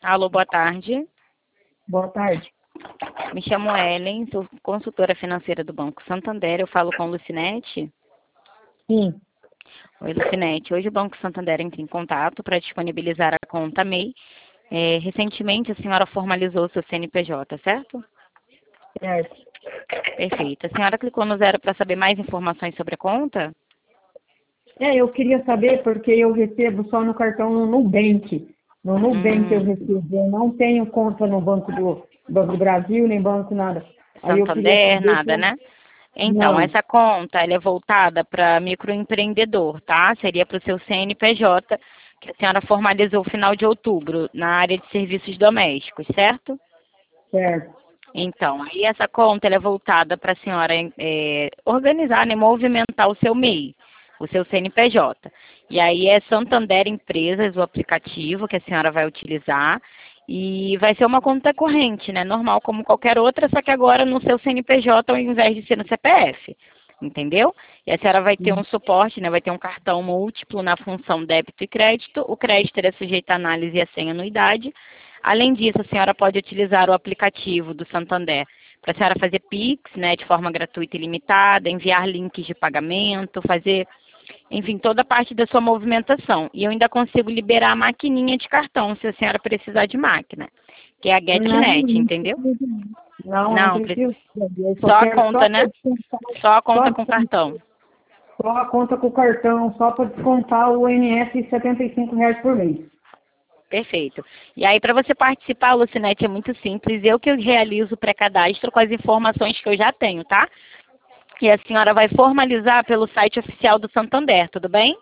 Alô, boa tarde. Boa tarde. Me chamo Ellen, sou consultora financeira do Banco Santander. Eu falo com Lucinete. Sim, Oi, Lucinete. Hoje o Banco Santander entra em contato para disponibilizar a conta MEI. Recentemente a senhora formalizou seu CNPJ, certo? certo. Perfeito. A senhora clicou no zero para saber mais informações sobre a conta? Eu queria saber porque eu recebo só no cartão no Nubank. No Nubank eu Hum, recebo. Eu não tenho conta no Banco do Brasil, nem banco nada. Aí eu queria Santander, saber nada, como. né? Então, Não. essa conta ela é voltada para microempreendedor, tá? Seria para o seu CNPJ, que a senhora formalizou no final de outubro, na área de serviços domésticos, certo? Certo. Então, aí essa conta ela é voltada para a senhora organizar, né, movimentar o seu MEI, o seu CNPJ. E aí é Santander Empresas, o aplicativo que a senhora vai utilizar. E vai ser uma conta corrente, né? Normal como qualquer outra, só que agora no seu CNPJ ao invés de ser no CPF. Entendeu? E a senhora vai ter um suporte, né? Vai ter um cartão múltiplo na função débito e crédito. O crédito é sujeito à análise e a sem anuidade. Além disso, a senhora pode utilizar o aplicativo do Santander para a senhora fazer Pix, né, de forma gratuita e limitada, enviar links de pagamento, fazer, enfim, toda a parte da sua movimentação. E eu ainda consigo liberar a maquininha de cartão, se a senhora precisar de máquina, que é a GetNet, Não, entendeu? não Não, preciso. Eu só só a quero conta, né? Só a só, conta com cartão. só a conta com o cartão, só para descontar o INS R$ 75 por mês. Perfeito. E aí, para você participar, Lucinete, é muito simples. Eu que realizo o pré-cadastro com as informações que eu já tenho, tá? E a senhora vai formalizar pelo site oficial do Santander, tudo bem?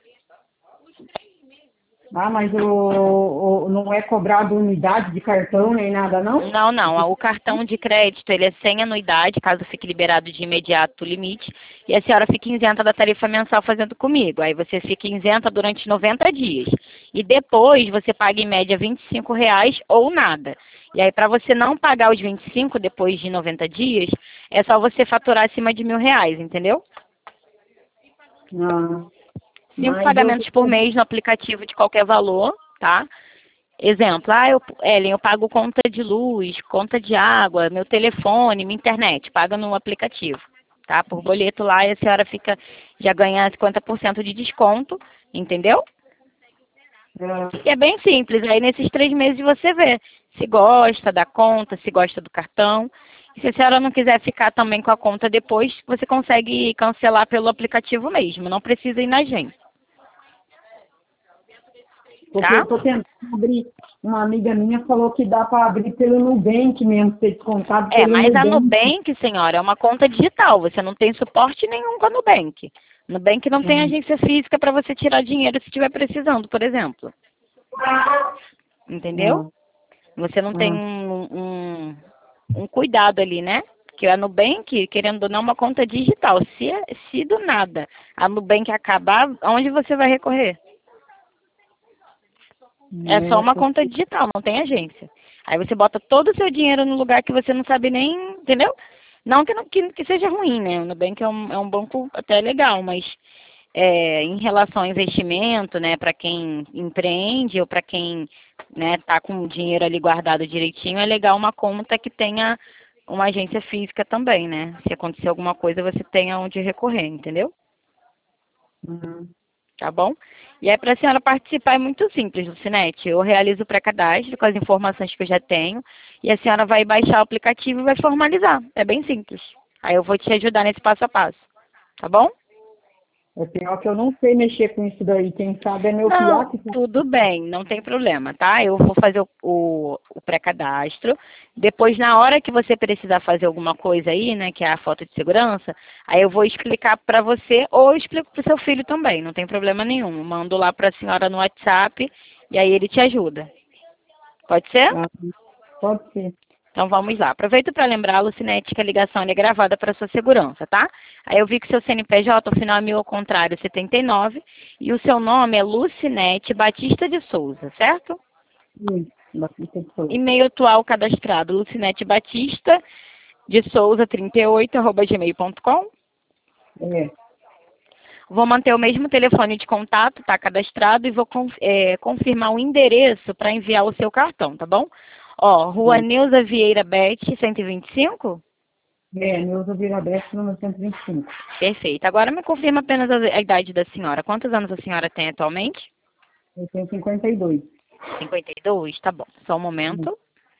Ah, mas não é cobrado unidade de cartão nem nada, não? Não, não. O cartão de crédito, ele é sem anuidade, caso fique liberado de imediato o limite. E a senhora fica isenta da tarifa mensal fazendo comigo. Aí você fica isenta durante 90 dias. E depois você paga em média R$ 25 ou nada. E aí, para você não pagar os 25 depois de 90 dias, é só você faturar acima de R$ 1.000, entendeu? Ah, 5 mas eu pagamentos por mês no aplicativo de qualquer valor, tá? Exemplo, Ellen, eu pago conta de luz, conta de água, meu telefone, minha internet, paga no aplicativo, tá? Por boleto lá e a senhora já ganha 50% de desconto, entendeu? ah, E é bem simples, aí nesses 3 meses você vê se gosta da conta, se gosta do cartão. E se a senhora não quiser ficar também com a conta depois, você consegue cancelar pelo aplicativo mesmo, não precisa ir na agência, porque eu tá? estou tentando abrir, uma amiga minha falou que dá para abrir pelo Nubank mesmo, ser descontado É, pelo mas a Nubank. Nubank, senhora, é uma conta digital. Você não tem suporte nenhum com a Nubank. Nubank não tem Hum, agência física para você tirar dinheiro se estiver precisando, por exemplo. Entendeu? hum, Você não tem hum. um cuidado ali, né? Porque a Nubank, querendo ou não, é uma conta digital. Se do nada a Nubank acabar, aonde você vai recorrer? É só uma conta digital, não tem agência. Aí você bota todo o seu dinheiro no lugar que você não sabe nem, entendeu? Não que, que seja ruim, né? O Nubank é um banco até legal, mas em relação ao investimento, né, para quem empreende ou para quem, né, tá com o dinheiro ali guardado direitinho, é legal uma conta que tenha uma agência física também, né? Se acontecer alguma coisa, você tenha onde recorrer, entendeu? Hum. Tá bom? E aí, para a senhora participar é muito simples, Lucinete. Eu realizo o pré-cadastro com as informações que eu já tenho e a senhora vai baixar o aplicativo e vai formalizar. É bem simples. Aí eu vou te ajudar nesse passo a passo. Tá bom? É pior que eu não sei mexer com isso daí. Quem sabe é meu piá Não, que faz. tudo bem, não tem problema, tá? Eu vou fazer o pré-cadastro. Depois, na hora que você precisar fazer alguma coisa aí, né, que é a foto de segurança, aí eu vou explicar para você ou eu explico para o seu filho também, não tem problema nenhum. Eu mando lá para a senhora no WhatsApp e aí ele te ajuda. Pode ser? Ah, pode ser. Então vamos lá. Aproveito para lembrar, Lucinete, que a ligação é gravada para sua segurança, tá? Aí eu vi que seu CNPJ, o final é 1000 ao contrário, 79, e o seu nome é Lucinete Batista de Souza, certo? Sim, bastante pessoa. E-mail atual cadastrado, Lucinete Batista de Souza 38 @gmail.com. É, Vou manter o mesmo telefone de contato, tá cadastrado, e vou confirmar o endereço para enviar o seu cartão, tá bom? Ó, Rua Neuza Vieira Bete, 125? Neuza Virabete, número 125. Perfeito. Agora me confirma apenas a idade da senhora. Quantos anos a senhora tem atualmente? Eu tenho 52. 52? Tá bom. Só um momento.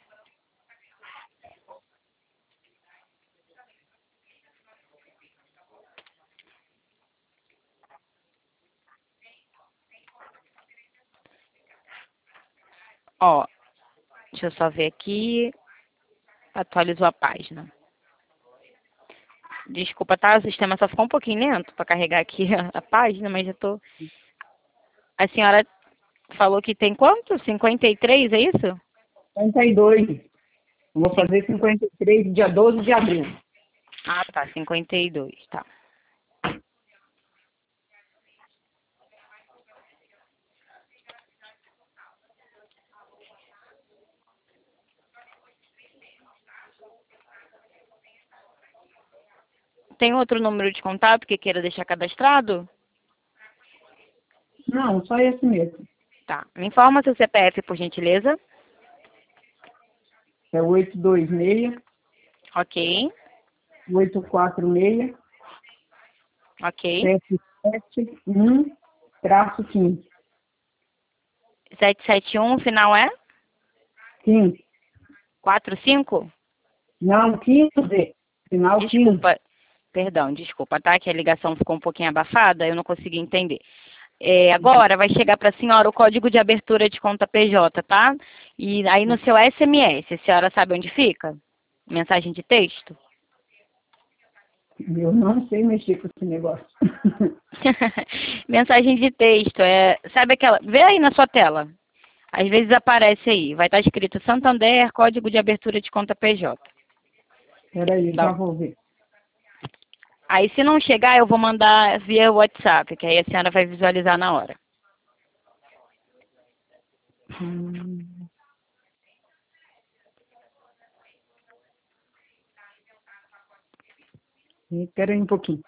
Ó, deixa eu só ver aqui. Atualizou a página. Desculpa, tá? O sistema só ficou um pouquinho lento para carregar aqui a página, mas já tô... A senhora falou que tem quanto? 53, é isso? 52. Vou fazer 53, dia 12 de abril. Ah, tá. 52, tá. Tem outro número de contato que queira deixar cadastrado? Não, só esse mesmo. Tá. Me informa seu CPF, por gentileza. É 826, Ok. 846, Ok. 771-15. 771, final é? 15. 45? Não, 15. Final 15. Desculpa. Perdão, desculpa, tá? Que a ligação ficou um pouquinho abafada, eu não consegui entender. Agora vai chegar para a senhora o código de abertura de conta PJ, tá? E aí no seu SMS, a senhora sabe onde fica? Mensagem de texto? Eu não sei mexer com esse negócio. Mensagem de texto, sabe aquela... Vê aí na sua tela. Às vezes aparece aí, vai estar escrito Santander, código de abertura de conta PJ. Peraí, já Tá. vou ver. Aí se não chegar, eu vou mandar via WhatsApp, que aí a senhora vai visualizar na hora. Espera aí um pouquinho.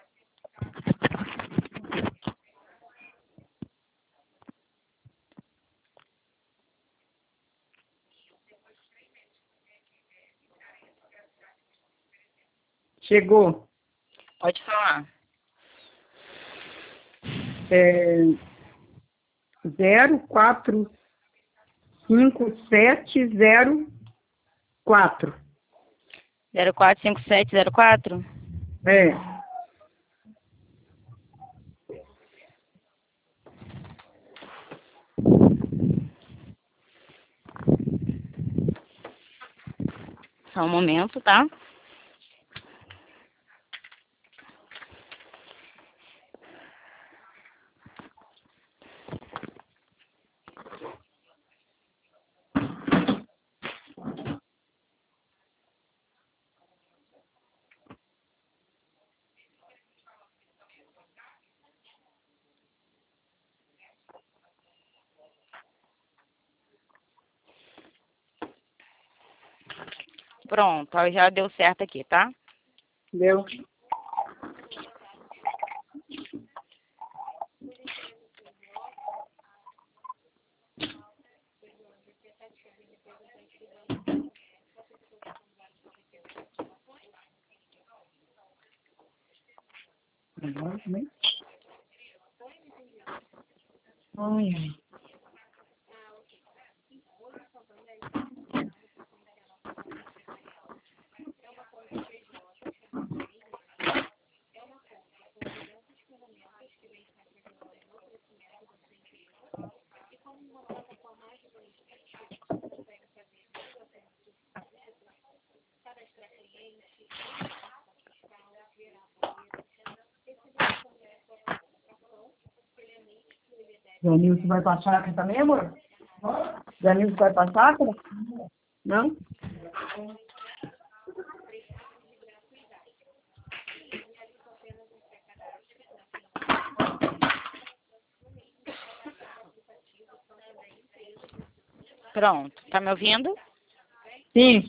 Chegou. Pode falar. 045704. 045704? É. Só um momento, tá? Pronto, ó, já deu certo aqui, tá? Deu. Agora também. Ai, ai. Danilson vai pra chácara também, amor? Danilson vai pra chácara? Não? Pronto, tá me ouvindo? Sim.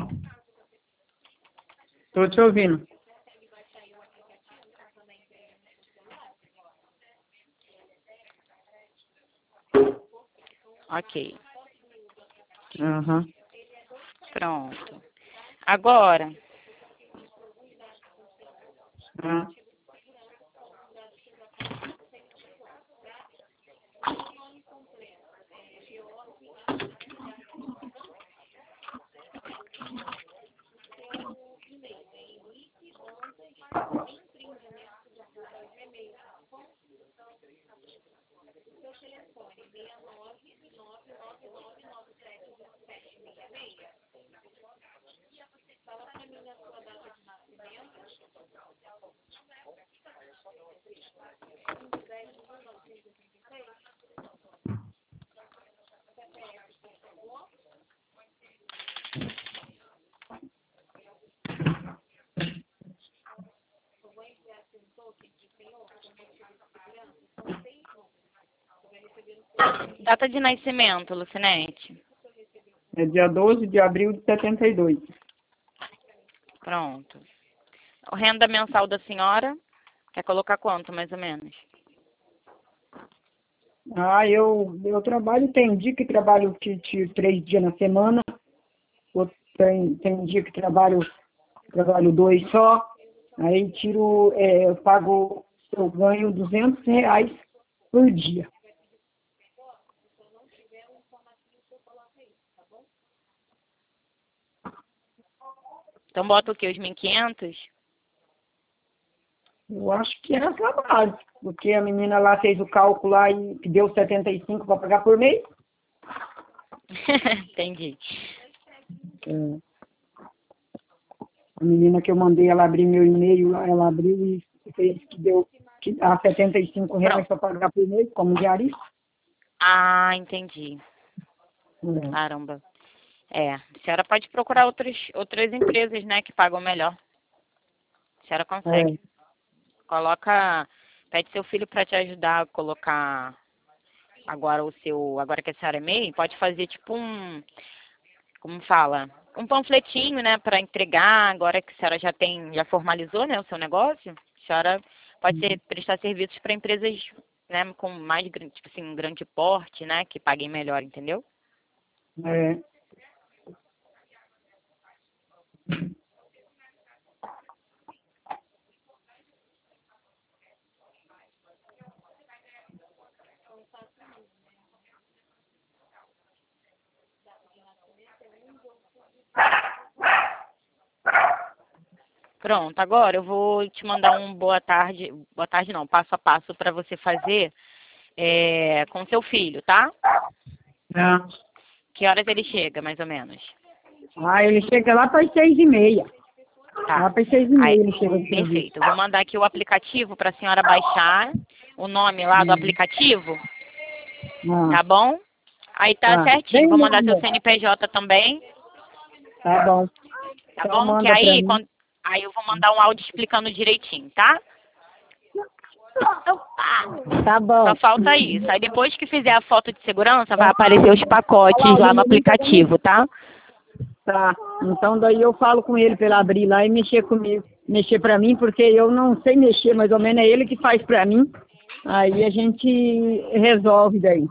Tô te ouvindo. Ok. Aham. Pronto. Agora, Ah. data de nascimento, Lucinete. É dia 12 de abril de 72. Pronto. A renda mensal da senhora, quer colocar quanto, mais ou menos? Ah, eu trabalho, tem dia que trabalho que 3 dias na semana, outro tem dia que trabalho 2 só, aí eu pago, eu ganho R$ 200 por dia. Então bota o quê? Os 1.500? Eu acho que era trabalho, porque a menina lá fez o cálculo lá e deu 75 para pagar por mês. Entendi. É, a menina que eu mandei, ela abriu meu e-mail lá, ela abriu e fez que dá R$ 75 para pagar por mês, como diarista. Ah, entendi. É. Caramba. A senhora pode procurar outras empresas, né, que pagam melhor. A senhora consegue. Pede seu filho para te ajudar a colocar agora que a senhora é MEI, pode fazer tipo como fala, um panfletinho, né, para entregar, agora que a senhora já formalizou, né, o seu negócio, a senhora pode prestar serviços para empresas, né, com mais, tipo assim, um grande porte, né, que paguem melhor, entendeu? É. Pronto, agora eu vou te mandar um boa tarde não, passo a passo para você fazer com seu filho, tá? Ah. Que horas ele chega, mais ou menos? Ele chega lá para as 6h30. Tá. Lá para as 6h30 Aí, ele chega de serviço. perfeito. Eu vou mandar aqui o aplicativo para a senhora baixar o nome lá do aplicativo, tá bom? Aí tá certinho. Bem, Vou meu mandar seu amor. CNPJ também, Tá bom. tá Então bom? Que manda para aí, mim. aí eu vou mandar um áudio explicando direitinho, tá? Tá bom. Só falta isso. Aí depois que fizer a foto de segurança, vai aparecer os pacotes lá no aplicativo, tá? Tá. Então daí eu falo com ele para ele abrir lá e mexer comigo. Mexer para mim, porque eu não sei mexer, mais ou menos é ele que faz para mim. Aí a gente resolve daí.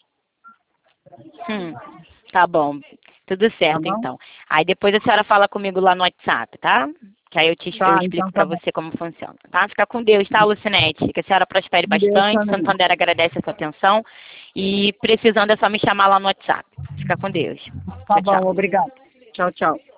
Tá bom. Tudo certo, Tá bom? então. Aí depois a senhora fala comigo lá no WhatsApp, tá? Que aí eu Tá, explico então pra tá bom. você como funciona, tá? Fica com Deus, tá, Lucinete? Que a senhora prospere Deus bastante. também. Santander agradece a sua atenção. E precisando é só me chamar lá no WhatsApp. Fica com Deus. Tá Tchau, bom, tchau. obrigado. Tchau, tchau.